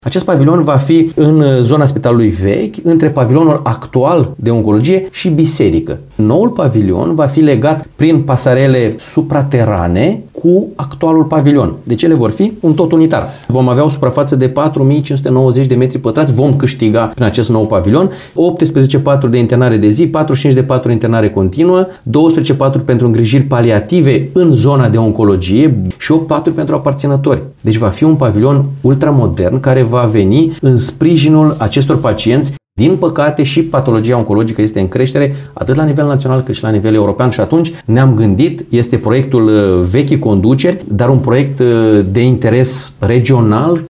Acest pavilion va fi în zona spitalului vechi, între pavilionul actual de oncologie și biserică. Noul pavilion va fi legat prin pasarele supraterane cu actualul pavilion. Deci ele vor fi un tot unitar. Vom avea o suprafață de 4590 de metri pătrați, vom câștiga prin acest nou pavilion, 18 paturi de internare de zi, 45 de paturi de internare continuă, 12 paturi pentru îngrijiri paliative în zona de oncologie și 8 paturi pentru aparținători. Deci va fi un pavilion ultramodern care va veni în sprijinul acestor pacienți. Din păcate și patologia oncologică este în creștere atât la nivel național cât și la nivel european și atunci ne-am gândit, este proiectul vechii conduceri, dar un proiect de interes regional